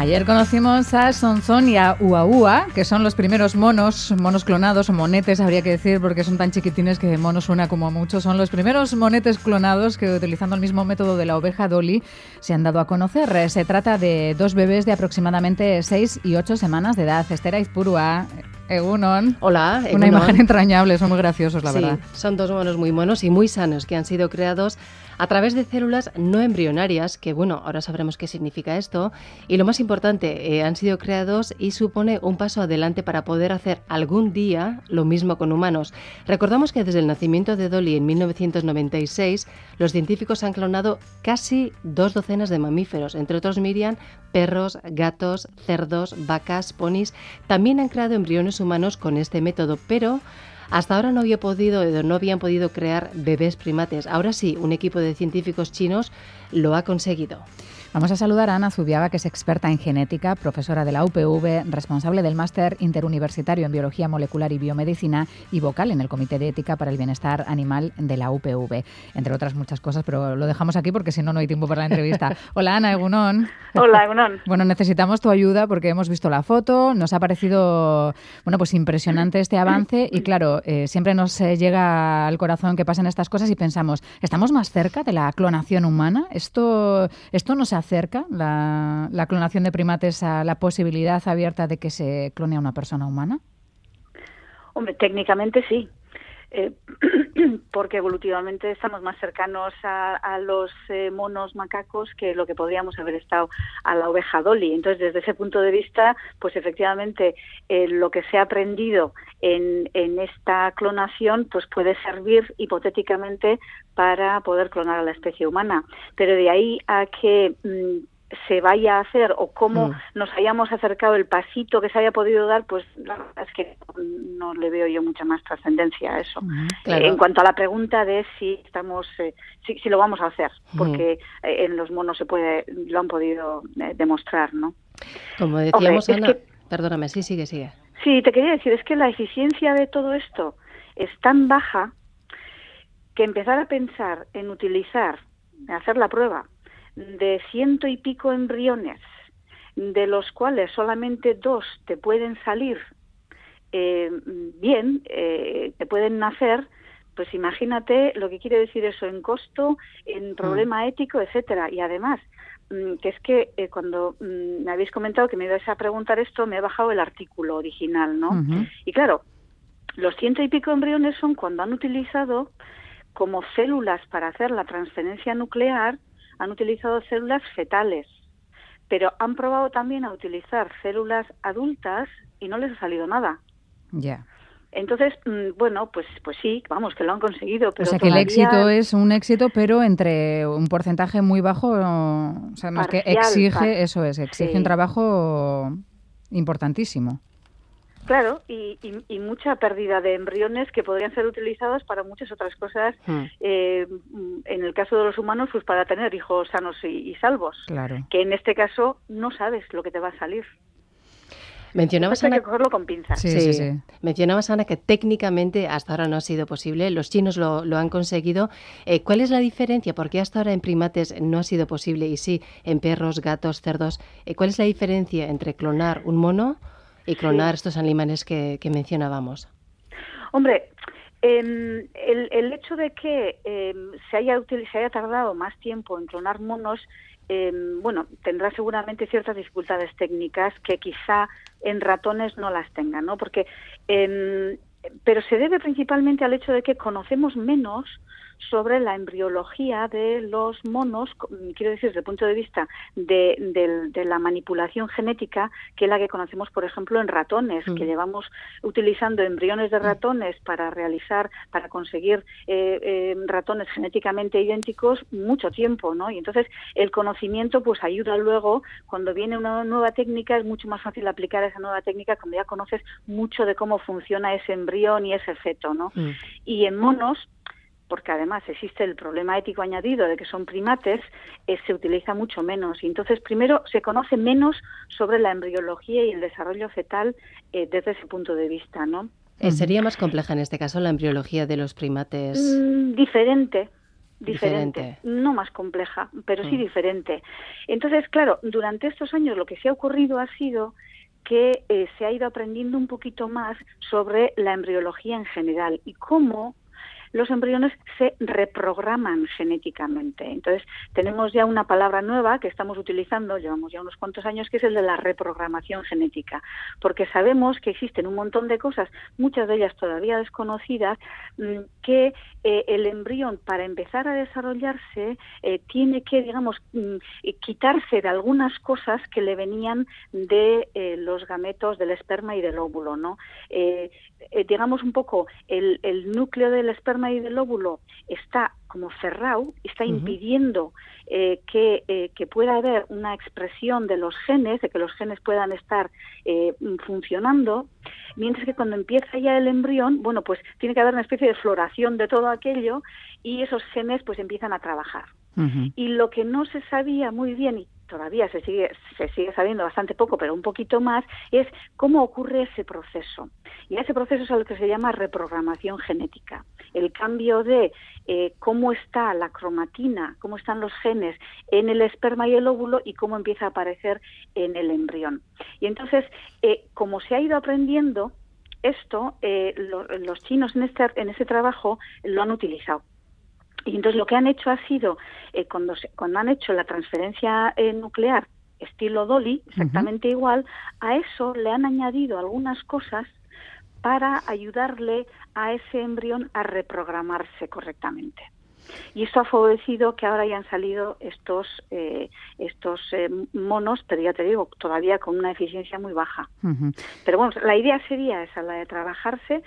Ayer conocimos a Sonzón y a Uaúa, que son los primeros monos clonados, o monetes habría que decir, porque son tan chiquitines que mono suena como a mucho. Son los primeros monetes clonados que, utilizando el mismo método de la oveja Dolly, se han dado a conocer. Se trata de dos bebés de aproximadamente 6 y 8 semanas de edad. Esther Aizpurua, Egunon. Hola, Egunon. Una imagen entrañable, son muy graciosos, la verdad. Son dos monos muy monos y muy sanos que han sido creados a través de células no embrionarias, que bueno, ahora sabremos qué significa esto, y lo más importante, han sido creados y supone un paso adelante para poder hacer algún día lo mismo con humanos. Recordamos que desde el nacimiento de Dolly en 1996, los científicos han clonado casi 2 docenas de mamíferos, entre otros Miriam, perros, gatos, cerdos, vacas, ponis. También han creado embriones humanos con este método, pero hasta ahora no habían podido crear bebés primates. Ahora sí, un equipo de científicos chinos lo ha conseguido. Vamos a saludar a Ana Zubiaga, que es experta en genética, profesora de la UPV, responsable del Máster Interuniversitario en Biología Molecular y Biomedicina y vocal en el Comité de Ética para el Bienestar Animal de la UPV, entre otras muchas cosas, pero lo dejamos aquí porque si no, no hay tiempo para la entrevista. Hola, Ana, Egunon. Hola, Egunon. Bueno, necesitamos tu ayuda porque hemos visto la foto, nos ha parecido pues impresionante este avance y claro, siempre nos llega al corazón que pasen estas cosas y pensamos, ¿estamos más cerca de la clonación humana? ¿Esto nos acerca la clonación de primates a la posibilidad abierta de que se clone a una persona humana? Hombre, técnicamente sí, porque evolutivamente estamos más cercanos a los monos macacos que lo que podríamos haber estado a la oveja Dolly. Entonces, desde ese punto de vista, pues efectivamente lo que se ha aprendido en esta clonación pues puede servir hipotéticamente para poder clonar a la especie humana. Pero de ahí a que se vaya a hacer o cómo nos hayamos acercado, el pasito que se haya podido dar, pues la verdad es que no le veo yo mucha más trascendencia a eso. Claro. En cuanto a la pregunta de si estamos, si lo vamos a hacer, porque en los monos lo han podido demostrar, ¿no? Como decíamos, Hombre, Ana, perdóname, sigue. Sí, te quería decir, es que la eficiencia de todo esto es tan baja que empezar a pensar en hacer la prueba de 100 y pico embriones, de los cuales solamente 2 te pueden salir bien, te pueden nacer, pues imagínate lo que quiere decir eso en costo, en problema ético, etcétera. Y además, que es que cuando me habéis comentado que me ibais a preguntar esto, me he bajado el artículo original, ¿no? Y claro, los 100 y pico embriones son cuando han utilizado como células para hacer la transferencia nuclear, han utilizado células fetales, pero han probado también a utilizar células adultas y no les ha salido nada. Ya. Entonces, pues sí, vamos, que lo han conseguido. Pero o sea, que el éxito es un éxito, pero entre un porcentaje muy bajo, o sea, más que exige un trabajo importantísimo. Claro, y mucha pérdida de embriones que podrían ser utilizados para muchas otras cosas. En el caso de los humanos, pues para tener hijos sanos y salvos. Claro. Que en este caso no sabes lo que te va a salir. Mencionabas, Ana, hay que cogerlo con pinzas. Sí. Mencionabas, Ana, que técnicamente hasta ahora no ha sido posible. Los chinos lo han conseguido. ¿Cuál es la diferencia? Porque hasta ahora en primates no ha sido posible y sí en perros, gatos, cerdos. ¿Cuál es la diferencia entre clonar un mono y clonar estos animales que mencionábamos? Hombre, el hecho de que se haya tardado más tiempo en clonar monos, tendrá seguramente ciertas dificultades técnicas que quizá en ratones no las tengan, ¿no? Porque, pero se debe principalmente al hecho de que conocemos menos sobre la embriología de los monos, quiero decir, desde el punto de vista de la manipulación genética, que es la que conocemos, por ejemplo, en ratones, que llevamos utilizando embriones de ratones para conseguir ratones genéticamente idénticos mucho tiempo, ¿no? Y entonces el conocimiento pues ayuda luego, cuando viene una nueva técnica, es mucho más fácil aplicar esa nueva técnica cuando ya conoces mucho de cómo funciona ese embrión y ese feto, ¿no? Y en monos, porque además existe el problema ético añadido de que son primates, se utiliza mucho menos. Y entonces, primero, se conoce menos sobre la embriología y el desarrollo fetal desde ese punto de vista, ¿no? ¿Sería más compleja en este caso la embriología de los primates? Diferente. diferente, no más compleja, pero sí diferente. Entonces, claro, durante estos años lo que se ha ocurrido ha sido que se ha ido aprendiendo un poquito más sobre la embriología en general y cómo los embriones se reprograman genéticamente. Entonces, tenemos ya una palabra nueva que estamos utilizando, llevamos ya unos cuantos años, que es el de la reprogramación genética, porque sabemos que existen un montón de cosas, muchas de ellas todavía desconocidas, que el embrión, para empezar a desarrollarse, tiene que, digamos, quitarse de algunas cosas que le venían de los gametos del esperma y del óvulo, ¿no? Digamos un poco, el núcleo del esperma y del óvulo está como cerrado, está impidiendo que pueda haber una expresión de los genes, de que los genes puedan estar funcionando, mientras que cuando empieza ya el embrión, bueno, pues tiene que haber una especie de floración de todo aquello y esos genes pues empiezan a trabajar. Y lo que no se sabía muy bien, y todavía se sigue sabiendo bastante poco, pero un poquito más, es cómo ocurre ese proceso. Y ese proceso es a lo que se llama reprogramación genética. El cambio de cómo está la cromatina, cómo están los genes en el esperma y el óvulo y cómo empieza a aparecer en el embrión. Y entonces, como se ha ido aprendiendo esto, los chinos en este trabajo lo han utilizado. Y entonces lo que han hecho ha sido, cuando han hecho la transferencia nuclear estilo Dolly, exactamente igual, a eso le han añadido algunas cosas para ayudarle a ese embrión a reprogramarse correctamente. Y esto ha favorecido que ahora hayan salido estos monos, pero ya te digo, todavía con una eficiencia muy baja. Pero bueno, la idea sería esa, la de trabajarse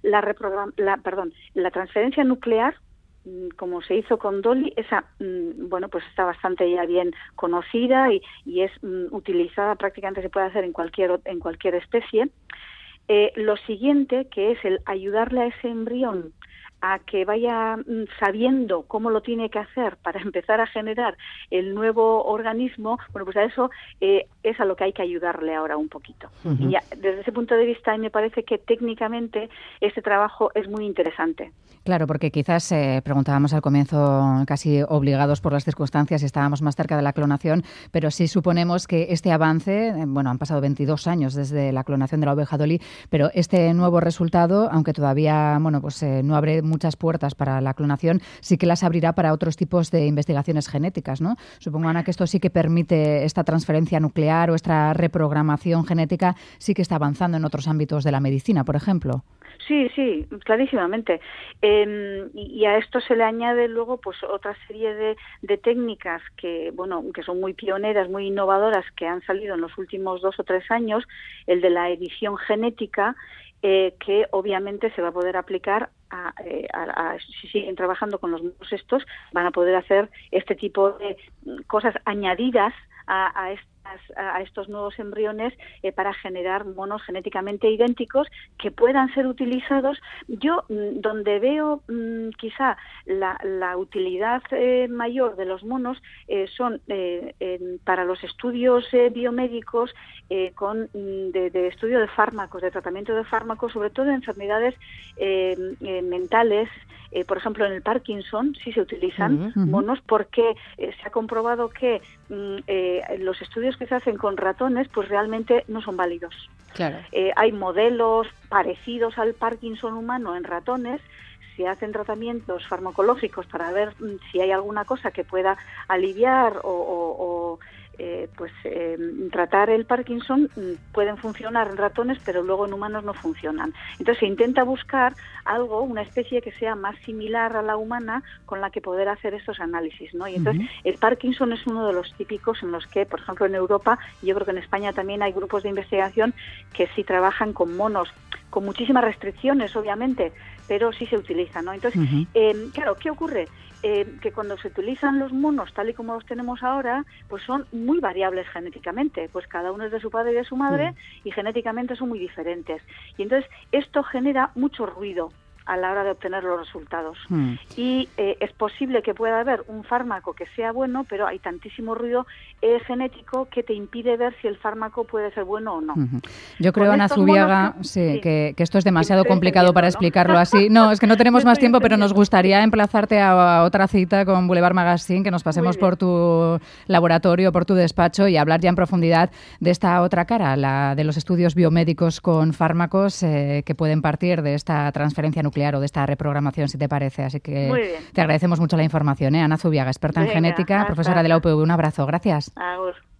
la transferencia nuclear, como se hizo con Dolly, esa, bueno, pues está bastante ya bien conocida y es utilizada, prácticamente se puede hacer en cualquier especie. Lo siguiente, que es el ayudarle a ese embrión a que vaya sabiendo cómo lo tiene que hacer para empezar a generar el nuevo organismo, bueno, pues a eso es a lo que hay que ayudarle ahora un poquito. Y ya, desde ese punto de vista, me parece que técnicamente este trabajo es muy interesante. Claro, porque quizás preguntábamos al comienzo, casi obligados por las circunstancias, estábamos más cerca de la clonación, pero sí suponemos que este avance, bueno, han pasado 22 años desde la clonación de la oveja Dolly, pero este nuevo resultado, aunque todavía, bueno, pues no abre muchas puertas para la clonación, sí que las abrirá para otros tipos de investigaciones genéticas, ¿no? Supongo, Ana, que esto sí que permite esta transferencia nuclear o esta reprogramación genética, sí que está avanzando en otros ámbitos de la medicina, por ejemplo. Sí, clarísimamente. Y a esto se le añade luego pues otra serie de técnicas que son muy pioneras, muy innovadoras, que han salido en los últimos 2 o 3 años, el de la edición genética, que obviamente se va a poder aplicar si siguen trabajando con los monos estos, van a poder hacer este tipo de cosas añadidas a estos nuevos embriones para generar monos genéticamente idénticos que puedan ser utilizados. Yo, donde veo quizá la utilidad mayor de los monos son para los estudios biomédicos de estudio de fármacos, de tratamiento de fármacos, sobre todo en enfermedades mentales. Por ejemplo, en el Parkinson sí se utilizan monos porque se ha comprobado que los estudios que se hacen con ratones pues realmente no son válidos. Claro. Hay modelos parecidos al Parkinson humano en ratones, se hacen tratamientos farmacológicos para ver si hay alguna cosa que pueda aliviar o tratar el Parkinson. Pueden funcionar en ratones, pero luego en humanos no funcionan. Entonces se intenta buscar una especie que sea más similar a la humana con la que poder hacer estos análisis, ¿no? Y entonces el Parkinson es uno de los típicos en los que, por ejemplo, en Europa, yo creo que en España también hay grupos de investigación que sí trabajan con monos, con muchísimas restricciones, obviamente, pero sí se utilizan, ¿no? Entonces, claro, ¿qué ocurre? Que cuando se utilizan los monos tal y como los tenemos ahora, pues son muy variables genéticamente, pues cada uno es de su padre y de su madre y genéticamente son muy diferentes. Y entonces esto genera mucho ruido a la hora de obtener los resultados. Y es posible que pueda haber un fármaco que sea bueno, pero hay tantísimo ruido genético que te impide ver si el fármaco puede ser bueno o no. Yo creo, Ana Zubiaga, que esto es demasiado complicado para explicarlo así. No, es que no tenemos más tiempo, pero nos gustaría emplazarte a otra cita con Boulevard Magazine, que nos pasemos por tu laboratorio, por tu despacho y hablar ya en profundidad de esta otra cara, la de los estudios biomédicos con fármacos que pueden partir de esta transferencia nuclear o de esta reprogramación, si te parece. Así que te agradecemos mucho la información. Ana Zubiaga, experta en genética, profesora de la UPV. Un abrazo. Gracias. Agur.